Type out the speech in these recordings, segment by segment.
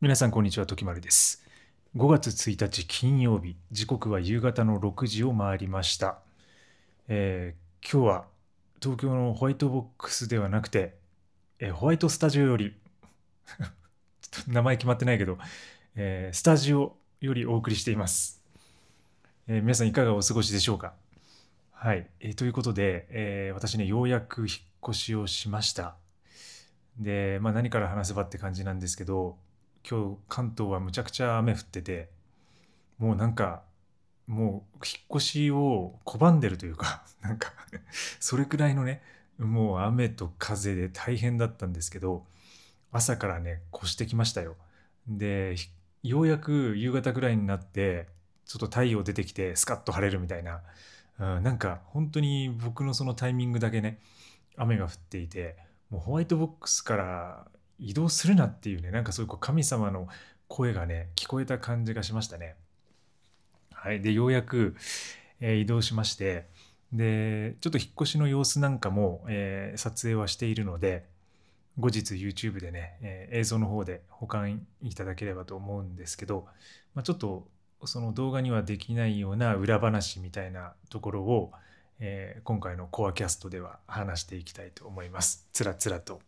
皆さん、こんにちは。時丸です。5月1日金曜日、時刻は夕方の6時を回りました。今日は東京のホワイトボックスではなくて、ホワイトスタジオより、ちょっと名前決まってないけど、スタジオよりお送りしています。皆さん、いかがお過ごしでしょうか。はい。ということで、私ね、ようやく引っ越しをしました。で、何から話せばって感じなんですけど、今日関東はむちゃくちゃ雨降ってて、もうなんか、もう引っ越しを拒んでるというか、なんかそれくらいのね、もう雨と風で大変だったんですけど、朝からね、越してきましたよ。で、ようやく夕方ぐらいになって、ちょっと太陽出てきて、スカッと晴れるみたいな、なんか本当に僕のそのタイミングだけね、雨が降っていて、もうホワイトボックスから移動するなっていうね、なんかそういう神様の声がね、聞こえた感じがしましたね。はい。で、ようやく、移動しまして、で、ちょっと引っ越しの様子なんかも、撮影はしているので、後日 YouTube でね、映像の方で保管いただければと思うんですけど、ちょっとその動画にはできないような裏話みたいなところを、今回のコアキャストでは話していきたいと思います。つらつらと。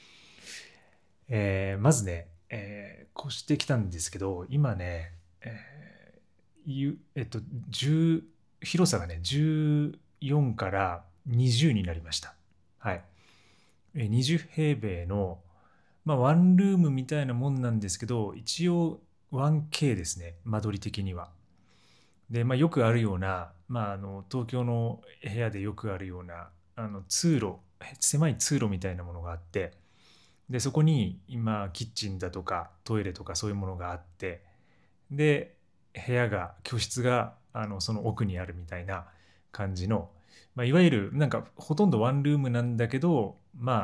まずね、越してきたんですけど、今ね、ゆえっと、10広さがね、14から20になりました。はい。20平米の、ワンルームみたいなもんなんですけど、一応 1K ですね、間取り的には。で、よくあるような、東京の部屋でよくあるような、通路、狭い通路みたいなものがあって、で、そこに今、キッチンだとかトイレとかそういうものがあって、で、教室が、その奥にあるみたいな感じの、いわゆる、なんか、ほとんどワンルームなんだけど、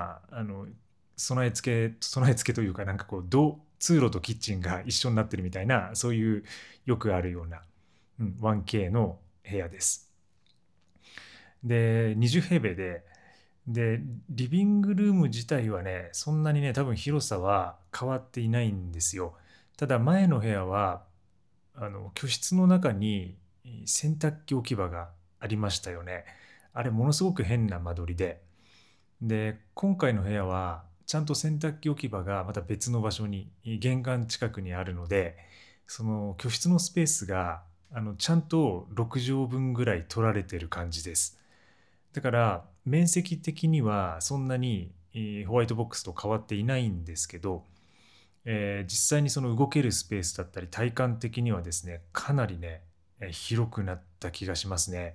備え付けというか、なんかこう、通路とキッチンが一緒になってるみたいな、そういうよくあるような、1K の部屋です。で、20平米で、リビングルーム自体はね、そんなにね、多分広さは変わっていないんですよ。ただ前の部屋は、居室の中に洗濯機置き場がありましたよね。あれものすごく変な間取りで、今回の部屋はちゃんと洗濯機置き場がまた別の場所に玄関近くにあるので、その居室のスペースがちゃんと6畳分ぐらい取られてる感じです。だから面積的にはそんなにホワイトボックスと変わっていないんですけど、実際にその動けるスペースだったり体感的にはですね、かなりね、広くなった気がしますね。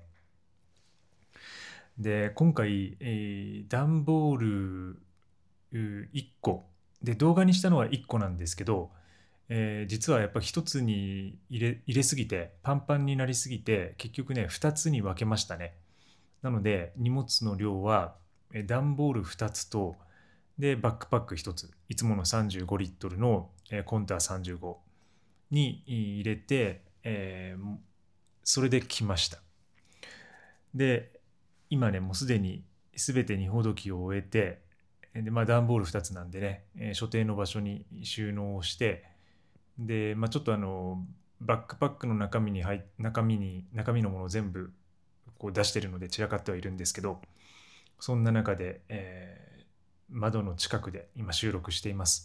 で、今回、段ボール1個で、動画にしたのは1個なんですけど、実はやっぱ一つに入れすぎてパンパンになりすぎて、結局ね2つに分けましたね。なので荷物の量は段ボール2つと、でバックパック1つ、いつもの35リットルのコンタ35に入れて、それで来ました。で、今ね、もうすでに全て荷ほどきを終えて、で、段ボール2つなんでね、所定の場所に収納をして、で、ちょっとバックパックの中身のものを全部こう出してるので散らかってはいるんですけど、そんな中で、窓の近くで今収録しています。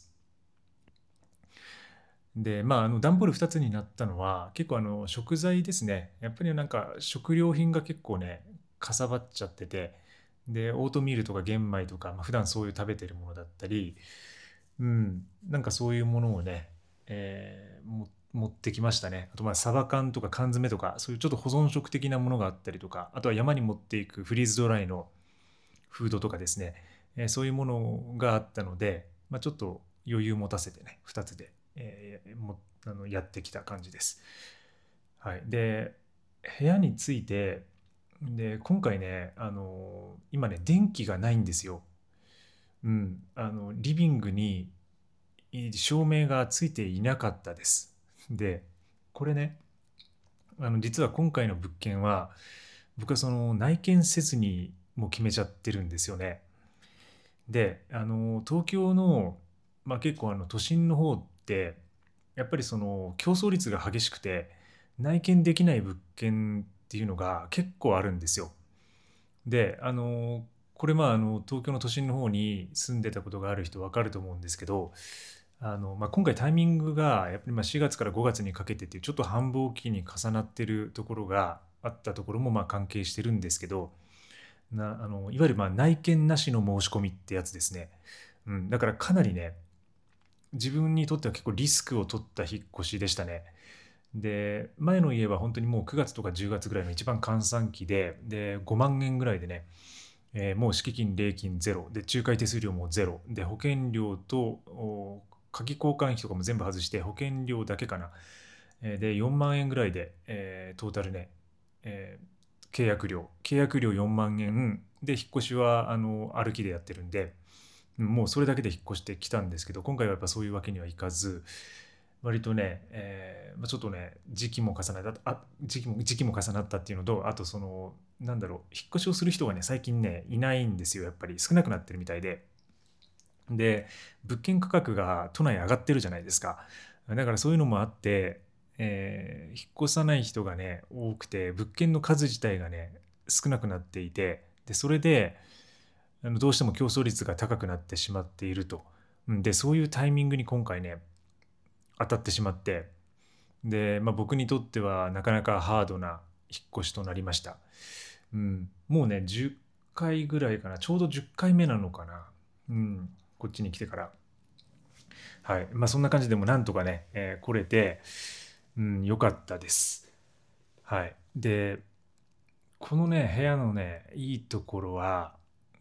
で、段ボール2つになったのは、結構食材ですね。やっぱりなんか食料品が結構ね、かさばっちゃってて、で、オートミールとか玄米とか、普段そういう食べてるものだったり、なんかそういうものをね、持ってきましたね。あと、サバ缶とか缶詰とか、そういうちょっと保存食的なものがあったりとか、あとは山に持っていくフリーズドライのフードとかですね、そういうものがあったので、ちょっと余裕持たせてね、2つで、やってきた感じです。はい。で、部屋について、で、今回ね、今ね、電気がないんですよ。リビングに照明がついていなかったです。で、これね、実は今回の物件は、僕はその内見せずにもう決めちゃってるんですよね。で、東京の、結構都心の方って、 やっぱりその競争率が激しくて内見できない物件っていうのが結構あるんですよ。で、これ東京の都心の方に住んでたことがある人分かると思うんですけど、今回タイミングがやっぱり4月から5月にかけてっていうちょっと繁忙期に重なってるところがあったところも関係してるんですけど、いわゆる内見なしの申し込みってやつですね。だからかなりね、自分にとっては結構リスクを取った引っ越しでしたね。で、前の家は本当にもう9月とか10月ぐらいの一番閑散期で、5万円ぐらいでね、もう敷金、礼金ゼロ、で、仲介手数料もゼロ、で、保険料と鍵交換費とかも全部外して保険料だけかな。で、4万円ぐらいで、トータルね、契約料4万円で、引っ越しは歩きでやってるんで、もうそれだけで引っ越してきたんですけど、今回はやっぱそういうわけにはいかず、割とね、ちょっとね、時期も重なったっていうのと、あとなんだろう、引っ越しをする人がね、最近ね、いないんですよ、やっぱり少なくなってるみたいで。で、物件価格が都内上がってるじゃないですか。だからそういうのもあって、引っ越さない人がね、多くて、物件の数自体がね、少なくなっていて、で、それで、どうしても競争率が高くなってしまっていると。で、そういうタイミングに今回ね、当たってしまって、で、僕にとってはなかなかハードな引っ越しとなりました。もうね、10回ぐらいかな、ちょうど10回目なのかな。こっちに来てから。はい。そんな感じでもなんとかね、来れて、良かったです。はい。で、このね、部屋のね、いいところは、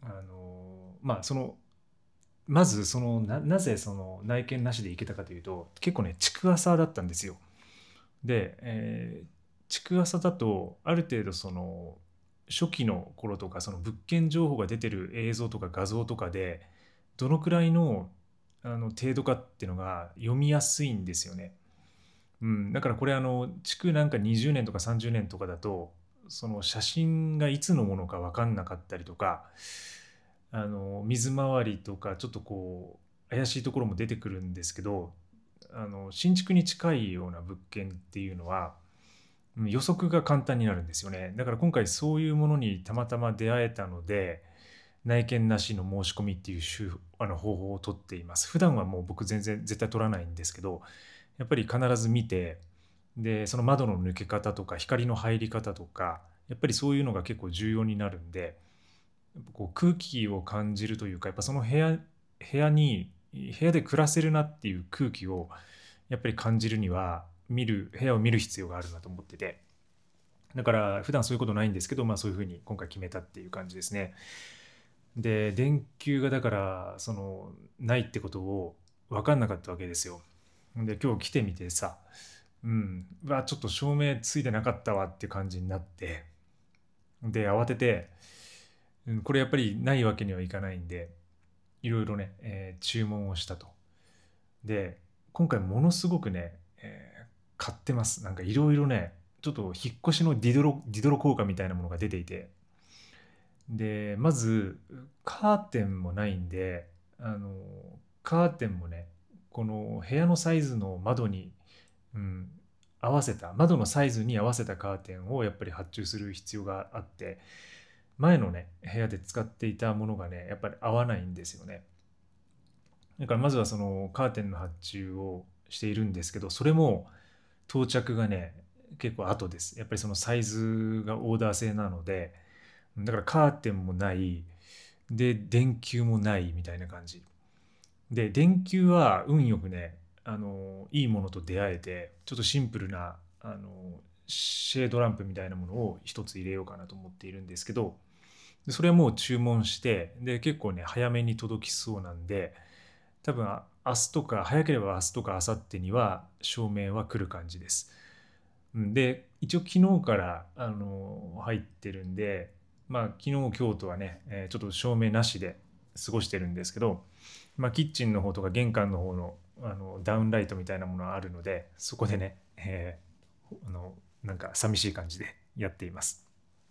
まずなぜその内見なしで行けたかというと、結構ね、築浅だったんですよ。で、築浅だと、ある程度初期の頃とか、その物件情報が出てる映像とか画像とかで、どのくらいの程度かっていうのが読みやすいんですよね。だからこれ築なんか20年とか30年とかだと、その写真がいつのものか分かんなかったりとか、水回りとかちょっとこう怪しいところも出てくるんですけど、新築に近いような物件っていうのは予測が簡単になるんですよね。だから今回そういうものにたまたま出会えたので、内見なしの申し込みっていう方法をとっています。普段はもう僕全然絶対取らないんですけど、やっぱり必ず見て、で、その窓の抜け方とか光の入り方とか、やっぱりそういうのが結構重要になるんで、こう空気を感じるというか、やっぱその部屋で暮らせるなっていう空気をやっぱり感じるには、部屋を見る必要があるなと思ってて。だから普段そういうことないんですけど、そういうふうに今回決めたっていう感じですね。で、電球がだから、ないってことを分かんなかったわけですよ。で、今日来てみてさ、ちょっと照明ついてなかったわっていう感じになって、で、慌てて、これやっぱりないわけにはいかないんで、いろいろね、注文をしたと。で、今回ものすごくね、買ってます。なんかいろいろね、ちょっと引っ越しのディドロ効果みたいなものが出ていて、で、まず、カーテンもないんで、あの、カーテンもね、この部屋のサイズのうん、窓のサイズに合わせたカーテンをやっぱり発注する必要があって、前のね、部屋で使っていたものがね、やっぱり合わないんですよね。だからまずはそのカーテンの発注をしているんですけど、それも到着がね、結構後です。やっぱりそのサイズがオーダー製なので、だからカーテンもない、で、電球もないみたいな感じ。で、電球は運よくね、いいものと出会えて、ちょっとシンプルな、シェードランプみたいなものを一つ入れようかなと思っているんですけど、でそれはもう注文して、で、結構ね、早めに届きそうなんで、多分明日とか、早ければ明日とか明後日には照明は来る感じです。で、一応昨日から入ってるんで、昨日今日とはね、ちょっと照明なしで過ごしてるんですけど、キッチンの方とか玄関の方の、ダウンライトみたいなものがあるので、そこでね、なんか寂しい感じでやっています。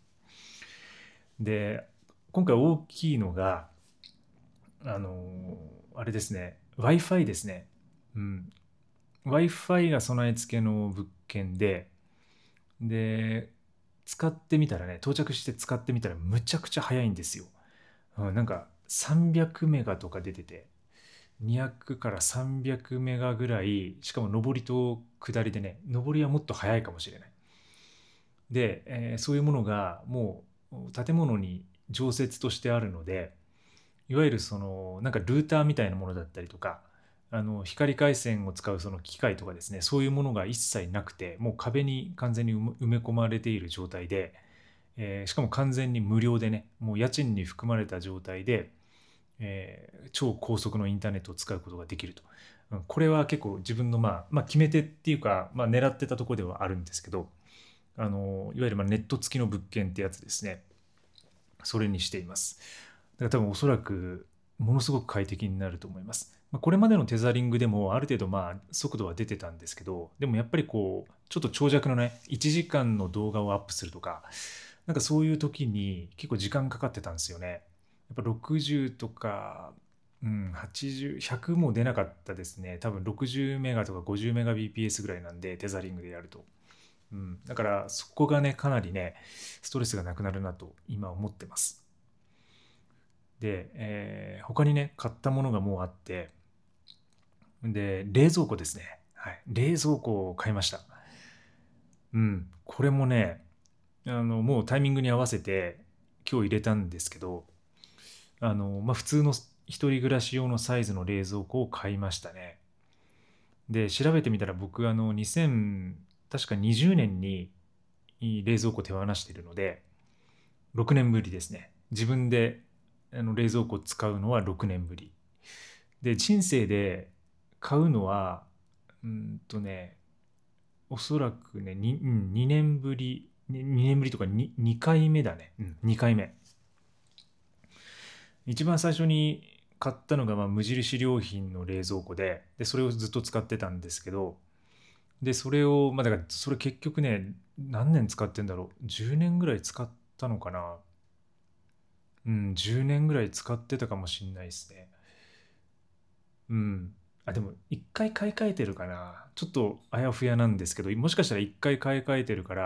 で、今回大きいのが、あれですね、Wi-Fi ですね。うん。 Wi-Fi が備え付けの物件で、使ってみたらね、到着して使ってみたらむちゃくちゃ早いんですよ。なんか300メガとか出てて、200から300メガぐらい、しかも上りと下りでね、上りはもっと早いかもしれない。で、そういうものがもう建物に常設としてあるので、いわゆるそのなんかルーターみたいなものだったりとか、光回線を使うその機械とかですね、そういうものが一切なくて、もう壁に完全に埋め込まれている状態で、しかも完全に無料でね、もう家賃に含まれた状態で、超高速のインターネットを使うことができると。これは結構自分の決め手っていうか、狙ってたところではあるんですけど、いわゆるネット付きの物件ってやつですね。それにしています。だから多分おそらくものすごく快適になると思います。これまでのテザリングでもある程度速度は出てたんですけど、でもやっぱりこうちょっと長尺のね1時間の動画をアップするとか、なんかそういう時に結構時間かかってたんですよね。やっぱ60とか、80、100も出なかったですね。多分60メガとか50メガ bps ぐらいなんで、テザリングでやると。だからそこがね、かなりね、ストレスがなくなるなと今思ってます。で、他にね、買ったものがもうあって、で、冷蔵庫ですね。はい。冷蔵庫を買いました。これもね、もうタイミングに合わせて今日入れたんですけど、普通の一人暮らし用のサイズの冷蔵庫を買いましたね。で、調べてみたら僕、確か20年に冷蔵庫手放しているので、6年ぶりですね。自分で冷蔵庫を使うのは6年ぶり。で、人生で買うのは、おそらくね、2年ぶり、2年ぶりとか2回目だね。2回目。一番最初に買ったのが無印良品の冷蔵庫で、それをずっと使ってたんですけど、で、それを、だからそれ結局ね、何年使ってんだろう。10年ぐらい使ったのかな。10年ぐらい使ってたかもしんないですね。うん。でも、一回買い替えてるかな。ちょっとあやふやなんですけど、もしかしたら一回買い替えてるから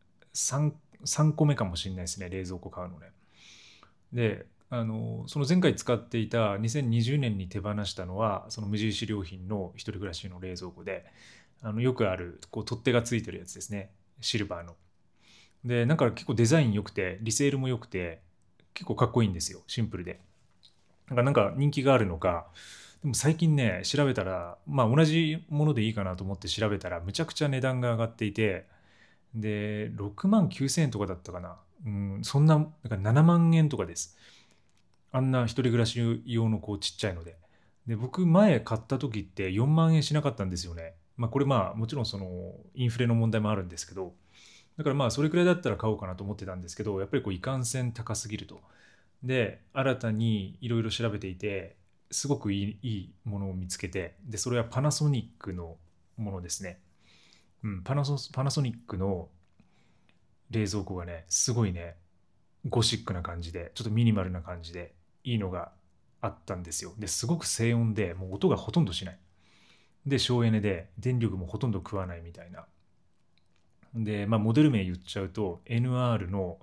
、3個目かもしれないですね、冷蔵庫買うのね。で、その前回使っていた2020年に手放したのは、その無印良品の一人暮らしの冷蔵庫で、よくある、こう、取っ手がついてるやつですね。シルバーの。で、なんか結構デザイン良くて、リセールも良くて、結構かっこいいんですよ、シンプルで。なんか人気があるのか、でも最近ね、調べたら、同じものでいいかなと思って調べたら、むちゃくちゃ値段が上がっていて、で、6万9千円とかだったかな。そんな、なんか7万円とかです。あんな一人暮らし用のこうちっちゃいので。で、僕前買った時って4万円しなかったんですよね。これもちろんそのインフレの問題もあるんですけど、だからそれくらいだったら買おうかなと思ってたんですけど、やっぱりこういかんせん高すぎると。で、新たにいろいろ調べていて、すごくいいものを見つけて、で、それはパナソニックのものですね。パナソニックの冷蔵庫がね、すごいね、ゴシックな感じで、ちょっとミニマルな感じで、いいのがあったんですよ。で、すごく静音で、もう音がほとんどしない。で、省エネで、電力もほとんど食わないみたいな。で、モデル名言っちゃうと、NR の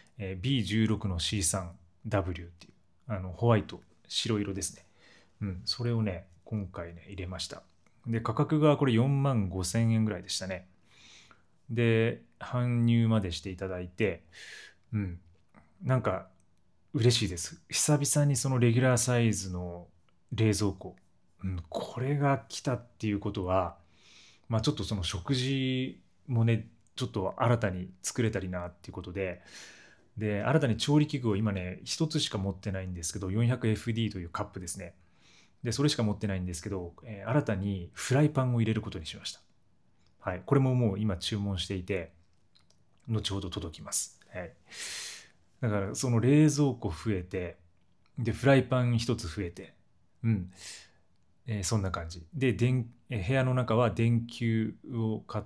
B16 の C3W っていう、ホワイト、白色ですね。それをね、今回ね、入れました。で、価格がこれ4万5千円ぐらいでしたね。で、搬入までしていただいて、うん、なんか嬉しいです。久々にそのレギュラーサイズの冷蔵庫、これが来たっていうことは、ちょっとその食事もね、ちょっと新たに作れたりなっていうことで、新たに調理器具を今ね、一つしか持ってないんですけど、400FD というカップですね。で、それしか持ってないんですけど、新たにフライパンを入れることにしました。はい。これももう今注文していて、後ほど届きます。はい。だから、その冷蔵庫増えて、で、フライパン一つ増えて、うん。そんな感じ。で、部屋の中は電球を買って、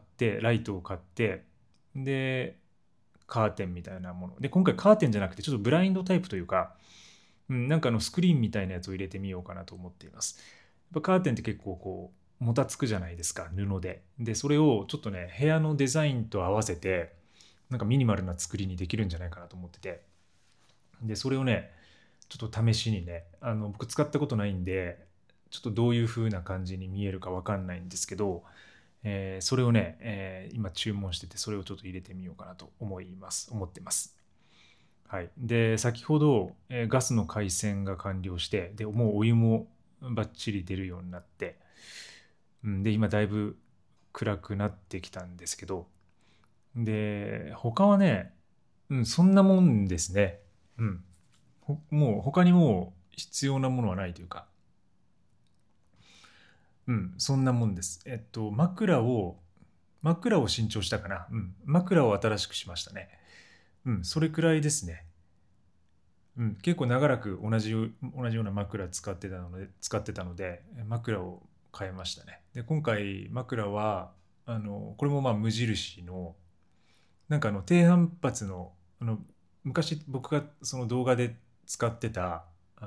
ライトを買って、で、カーテンみたいなもの。で、今回カーテンじゃなくて、ちょっとブラインドタイプというか、なんかスクリーンみたいなやつを入れてみようかなと思っています。やっぱカーテンって結構こもたつくじゃないですか、布で。でそれをちょっとね部屋のデザインと合わせてなんかミニマルな作りにできるんじゃないかなと思ってて、でそれをねちょっと試しにね、僕使ったことないんでちょっとどういう風な感じに見えるかわかんないんですけど、それをね、今注文してて、それをちょっと入れてみようかなと思ってます。はい。で、先ほど、ガスの回線が完了して、で、もうお湯もバッチリ出るようになって、で、今だいぶ暗くなってきたんですけど、で、他はね、そんなもんですね。うん。もう他にもう必要なものはないというか、そんなもんです。枕を新調したかな。枕を新しくしましたね。それくらいですね。結構長らく同じような枕使ってたので、枕を変えましたね。で、今回枕は、これもまあ無印の、なんか低反発の、昔僕がその動画で使ってた、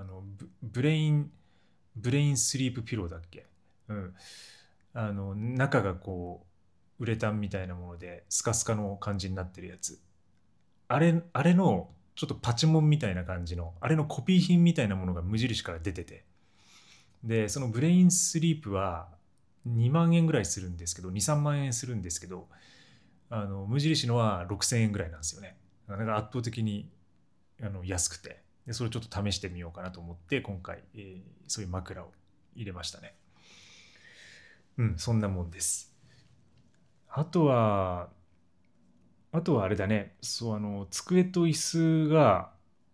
ブレインスリープピローだっけ。うん。中がこう、ウレタンみたいなもので、スカスカの感じになってるやつ。あれの、ちょっとパチモンみたいな感じの、あれのコピー品みたいなものが無印から出てて。で、そのブレインスリープは2万円ぐらいするんですけど、2、3万円するんですけど、無印のは6000円ぐらいなんですよね。だから圧倒的に安くて、で、それをちょっと試してみようかなと思って、今回、そういう枕を入れましたね。そんなもんです。あとは、あれだね、そう、机と椅子が、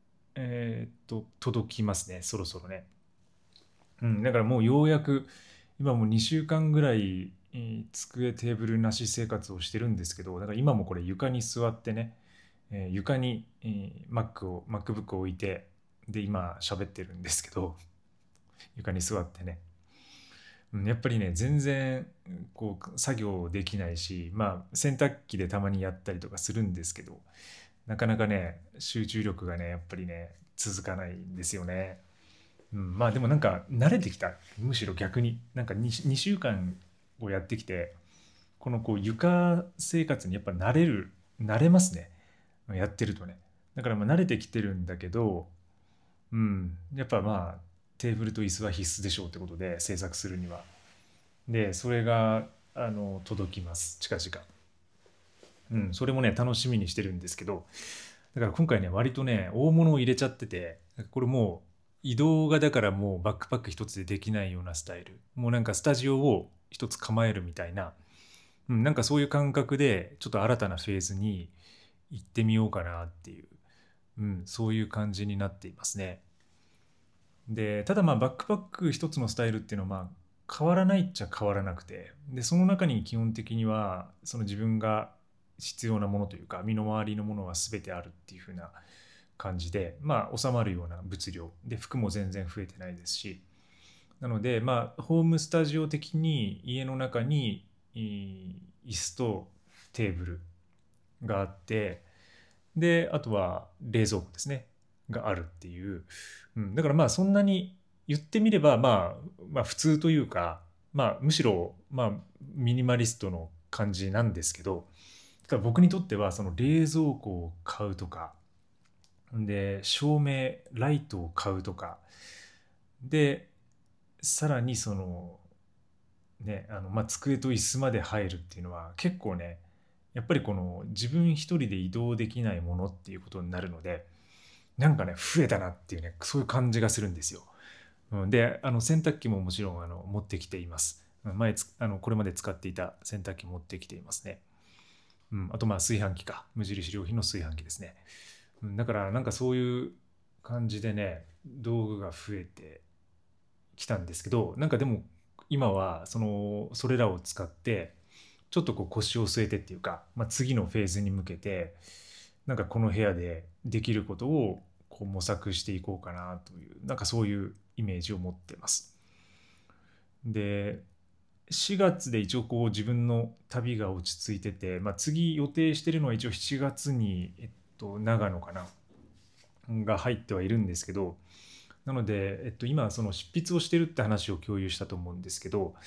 届きますね、そろそろね。だからもうようやく、今もう2週間ぐらい、机、テーブルなし生活をしてるんですけど、だから今もこれ床に座ってね、床に、MacBook を置いて、で、今喋ってるんですけど、床に座ってね。やっぱりね、全然、こう、作業できないし、まあ、洗濯機でたまにやったりとかするんですけど、なかなかね、集中力がね、やっぱりね、続かないんですよね。まあでもなんか慣れてきた。むしろ逆に。なんか2週間をやってきて、このこう床生活にやっぱ慣れますね。やってるとね。だからまあ慣れてきてるんだけど、やっぱまあテーブルと椅子は必須でしょうってことで制作するには。で、それが届きます。近々。それもね、楽しみにしてるんですけど、だから今回ね、割とね、大物を入れちゃってて、これもう移動がだからもうバックパック一つでできないようなスタイル。もうなんかスタジオを一つ構えるみたいな、なんかそういう感覚でちょっと新たなフェーズに行ってみようかなっていう、そういう感じになっていますね。で、ただまあバックパック一つのスタイルっていうのはまあ変わらないっちゃ変わらなくて、で、その中に基本的にはその自分が必要なものというか身の回りのものは全てあるっていう風な感じで、まあ収まるような物量で、服も全然増えてないですし、なのでまあホームスタジオ的に家の中に椅子とテーブルがあって、であとは冷蔵庫ですねがあるっていう、だからまあそんなに言ってみればまあ普通というか、まあむしろまあミニマリストの感じなんですけど、ただ僕にとってはその冷蔵庫を買うとかで照明ライトを買うとかで、さらにそのね、まあ、机と椅子まで入るっていうのは結構ね、やっぱりこの自分一人で移動できないものっていうことになるので、なんかね増えたなっていうね、そういう感じがするんですよ。で、洗濯機ももちろん持ってきています。これまで使っていた洗濯機持ってきていますね。あとまあ炊飯器か、無印良品の炊飯器ですね。だからなんかそういう感じでね、道具が増えてきたんですけど、なんかでも今はそれらを使ってちょっとこう腰を据えてっていうか、まあ、次のフェーズに向けてなんかこの部屋でできることをこう模索していこうかなという、なんかそういうイメージを持ってます。で、4月で一応こう自分の旅が落ち着いてて、まあ、次予定してるのは一応7月に、長野かなが入ってはいるんですけど、なので、今その執筆をしてるって話を共有したと思うんですけど、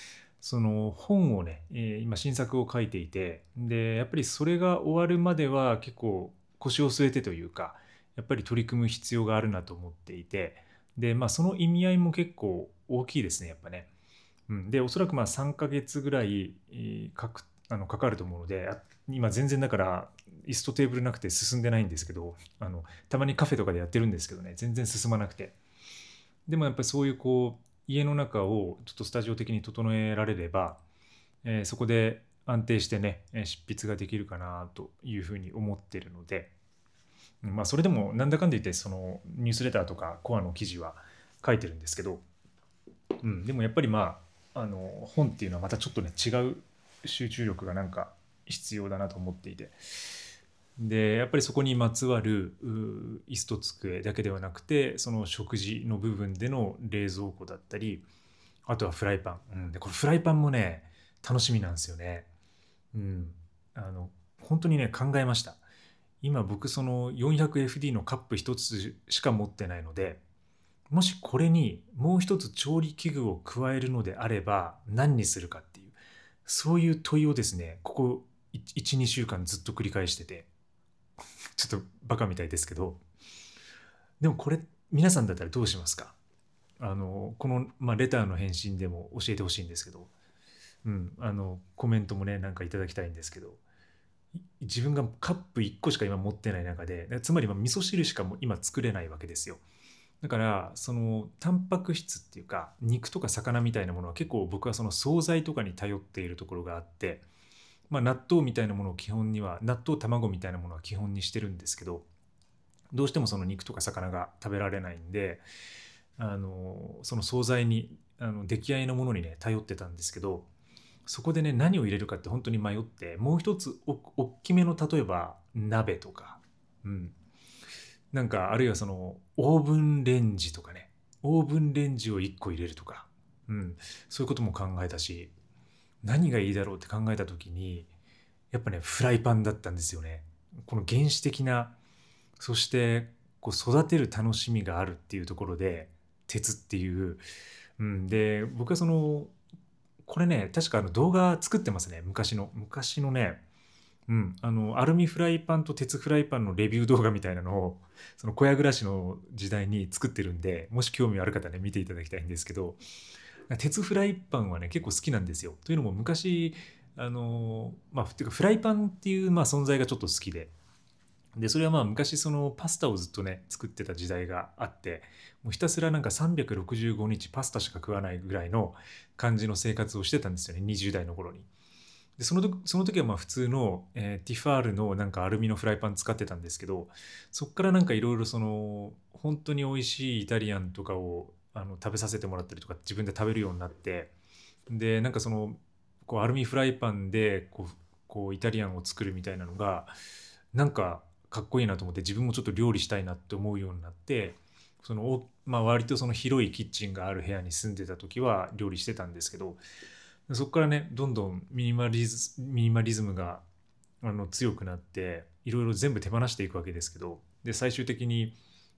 その本をね、今新作を書いていて、で、やっぱりそれが終わるまでは結構腰を据えてというか、やっぱり取り組む必要があるなと思っていて、で、まあその意味合いも結構大きいですね、やっぱね。うん、で、おそらくまあ3ヶ月ぐらいかかると思うので、今全然だから椅子とテーブルなくて進んでないんですけど、たまにカフェとかでやってるんですけどね、全然進まなくて。でもやっぱりそういうこう、家の中をちょっとスタジオ的に整えられれば、そこで安定してね、執筆ができるかなというふうに思ってるので、まあそれでもなんだかんだ言ってそのニュースレターとかコアの記事は書いてるんですけど、でもやっぱりまあ、本っていうのはまたちょっとね違う集中力がなんか必要だなと思っていて、でやっぱりそこにまつわる椅子と机だけではなくて、その食事の部分での冷蔵庫だったり、あとはフライパン、でこれフライパンもね楽しみなんですよね。うん、あの本当にね考えました。今僕その 400FD のカップ一つしか持ってないので、もしこれにもう一つ調理器具を加えるのであれば何にするかっていう、そういう問いをですね、ここ1、2週間ずっと繰り返してて、ちょっとバカみたいですけど、でもこれ皆さんだったらどうしますか？この、まあ、レターの返信でも教えてほしいんですけど、コメントもね、なんかいただきたいんですけど、自分がカップ1個しか今持ってない中で、つまり味噌汁しかも今作れないわけですよ。だからそのタンパク質っていうか肉とか魚みたいなものは結構僕はその惣菜とかに頼っているところがあって、まあ、納豆みたいなものを基本には納豆卵みたいなものは基本にしてるんですけど、どうしてもその肉とか魚が食べられないんで、その惣菜に出来合いのものにね頼ってたんですけど、そこでね何を入れるかって本当に迷って、もう一つ大きめの例えば鍋とか、なんかあるいはそのオーブンレンジとかね、オーブンレンジを1個入れるとか、そういうことも考えたし、何がいいだろうって考えた時にやっぱねフライパンだったんですよね。この原始的な、そしてこう育てる楽しみがあるっていうところで鉄っていう、で僕はそのこれね確か動画作ってますね、昔のね、アルミフライパンと鉄フライパンのレビュー動画みたいなのをその小屋暮らしの時代に作ってるんで、もし興味ある方ね見ていただきたいんですけど、鉄フライパンはね結構好きなんですよ。というのも昔っていうかフライパンっていうまあ存在がちょっと好きで、それはまあ昔そのパスタをずっとね作ってた時代があって、もうひたすらなんか365日パスタしか食わないぐらいの感じの生活をしてたんですよね、20代の頃に。でその時はまあ普通の、ティファールのなんかアルミのフライパン使ってたんですけど、そこからなんかいろいろその本当に美味しいイタリアンとかを食べさせてもらったりとか自分で食べるようになって、でなんかそのこうアルミフライパンでこうイタリアンを作るみたいなのがなんかかっこいいなと思って、自分もちょっと料理したいなって思うようになって、まあ、割とその広いキッチンがある部屋に住んでた時は料理してたんですけど、そこからねどんどんミニマリズムが強くなって、いろいろ全部手放していくわけですけど、で最終的に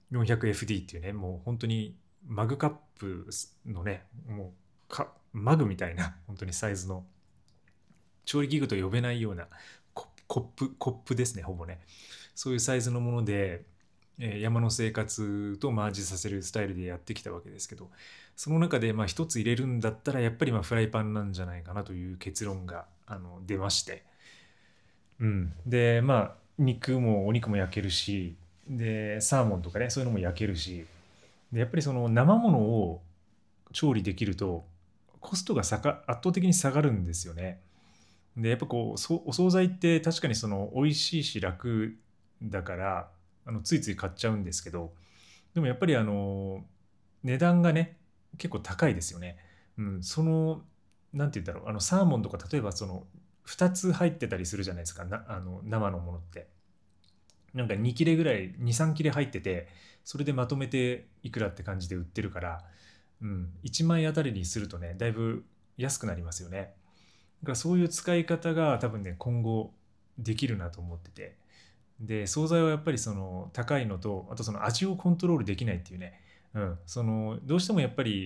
400FD っていうね、もう本当にマグカップのね、もうマグみたいな本当にサイズの、調理器具と呼べないようなコップですね、ほぼね。そういうサイズのもので、山の生活とマージさせるスタイルでやってきたわけですけど、その中でまあ一つ入れるんだったらやっぱりまあフライパンなんじゃないかなという結論が出まして、でまあお肉も焼けるし、でサーモンとかねそういうのも焼けるし、でやっぱりその生ものを調理できるとコストが圧倒的に下がるんですよね。でやっぱこうお惣菜って確かにその美味しいし楽だからついつい買っちゃうんですけど、でもやっぱり値段がね結構高いですよね。そのなんて言うんだろう、サーモンとか例えばその2つ入ってたりするじゃないですか、生のものってなんか2切れぐらい23切れ入ってて、それでまとめていくらって感じで売ってるから、1枚あたりにするとねだいぶ安くなりますよね。だからそういう使い方が多分ね今後できるなと思ってて、で惣菜はやっぱりその高いのと、あとその味をコントロールできないっていうね、そのどうしてもやっぱり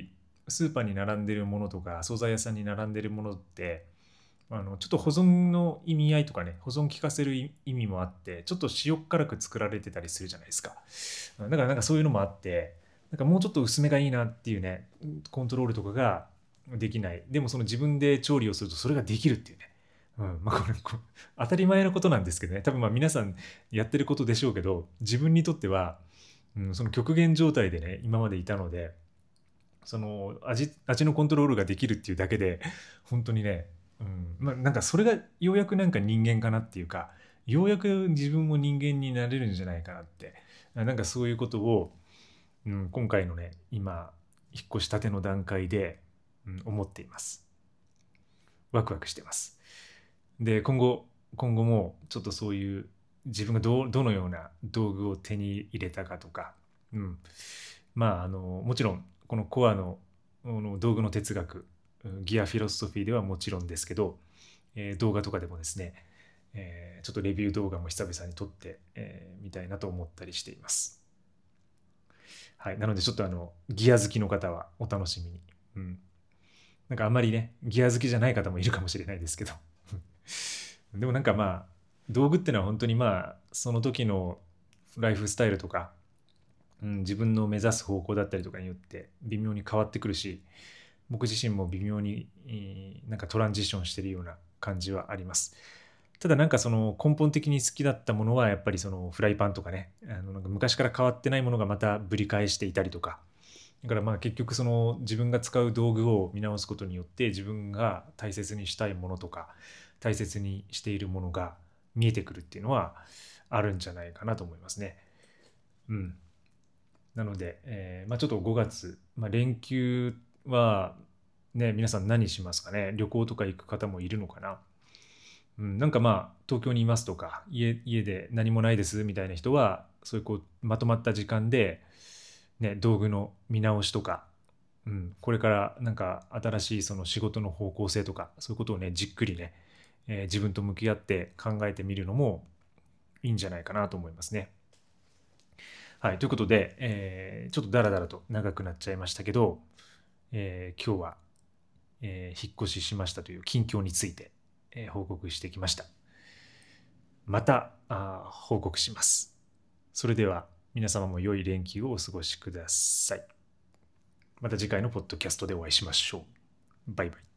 スーパーに並んでるものとか惣菜屋さんに並んでるものってちょっと保存の意味合いとかね、保存効かせる意味もあって、ちょっと塩辛く作られてたりするじゃないですか。だからなんかそういうのもあって、なんかもうちょっと薄めがいいなっていうね、コントロールとかができない。でもその自分で調理をするとそれができるっていうね。まあこれ当たり前のことなんですけどね、多分まあ皆さんやってることでしょうけど、自分にとっては、その極限状態でね、今までいたので、その味のコントロールができるっていうだけで、本当にね、まあ、なんかそれがようやくなんか人間かなっていうか、ようやく自分も人間になれるんじゃないかなって、なんかそういうことを、今回のね、今、引っ越したての段階で、思っています。ワクワクしてます。で、今後もちょっとそういう自分がどのような道具を手に入れたかとか、まあ、もちろん、このコアの道具の哲学、ギアフィロソフィーではもちろんですけど、動画とかでもですね、ちょっとレビュー動画も久々に撮って、みたいなと思ったりしています。はい。なので、ちょっとギア好きの方はお楽しみに。なんかあんまりね、ギア好きじゃない方もいるかもしれないですけど。でもなんかまあ、道具ってのは本当にまあ、その時のライフスタイルとか、自分の目指す方向だったりとかによって微妙に変わってくるし、僕自身も微妙になんかトランジションしてるような感じはあります。ただなんかその根本的に好きだったものはやっぱりそのフライパンとかね、なんか昔から変わってないものがまたぶり返していたりとか、だからまあ結局その自分が使う道具を見直すことによって自分が大切にしたいものとか大切にしているものが見えてくるっていうのはあるんじゃないかなと思いますね。うん。なので、まあ、ちょっと5月、まあ、連休はね、皆さん何しますかね。旅行とか行く方もいるのかな。なんかまあ東京にいますとか家で何もないですみたいな人はそういうこうまとまった時間で、ね、道具の見直しとか、これからなんか新しいその仕事の方向性とかそういうことをねじっくりね、自分と向き合って考えてみるのもいいんじゃないかなと思いますね。はい、ということで、ちょっとダラダラと長くなっちゃいましたけど、今日は、引っ越ししましたという近況について、報告してきました。また報告します。それでは皆様も良い連休をお過ごしください。また次回のポッドキャストでお会いしましょう。バイバイ。